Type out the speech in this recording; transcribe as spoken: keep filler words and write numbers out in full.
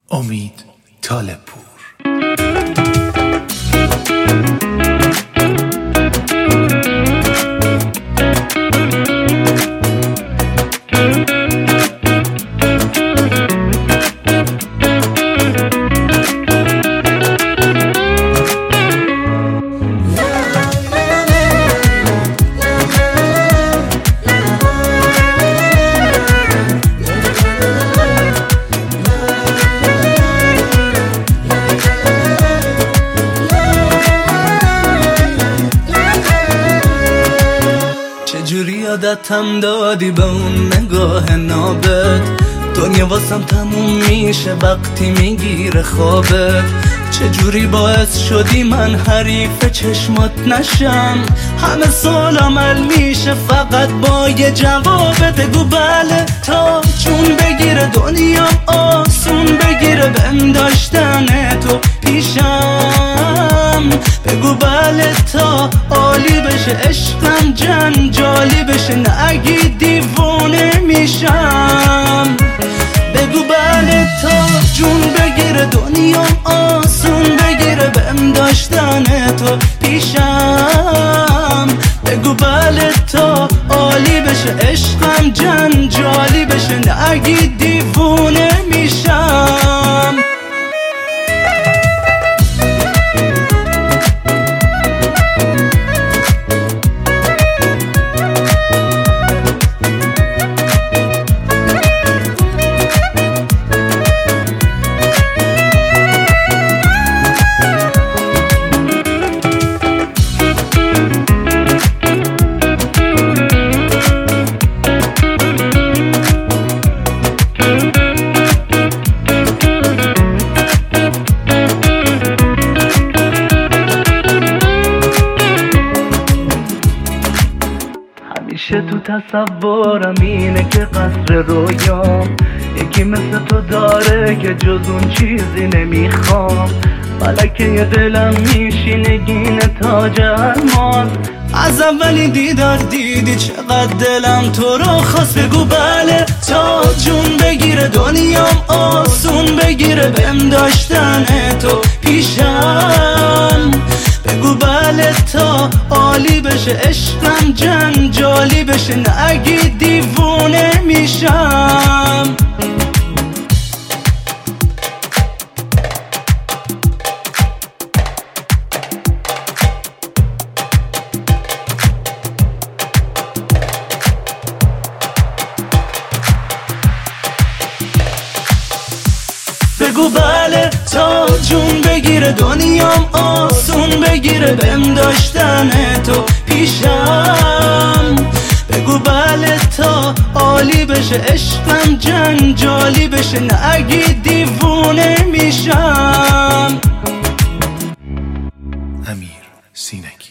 امید طالب‌پور. چجوری یادتم دادی به اون نگاه نابت، دنیا واسم تموم میشه وقتی میگیره خوابت. چجوری باعث شدی من حریف چشمات نشم، همه سال عمل میشه فقط با یه جوابت. بگو بله تا جون بگیره دنیام آسون بگیره بهم داشتن تو پیشم. بگو بله تا عالی بشه عشقم جنجالی بشه نگی دیوونه میشم. بگو بله تا جون بگیره دنیام آسون بگیره بهم داشتن تو پیشم. بگو بله تا عالی بشه عشقم جنجالی بشه نگی دیوونه میشم. همیشه تو تصورم اینه که قصر رویام یکی مثل تو داره که جز اون چیزی نمیخوام. ملکه دلم میشی نگین تاج الماس، از اولین دیدار دیدی چقدر دلم تو رو خواست. بگو بله تا جون بگیره دنیام آسون بگیره بهم داشتن تو پیشم. بگو بله تا عالی بشه عشقم جنجالی بشه نگی دیوونه میشم. بگو بله تا جون بگیره دنیام آسون بگیره بهم داشتن تو پیشم. بگو بله تا عالی بشه عشقم جنجالی بشه نگی دیوونه میشم. امیر سینکی.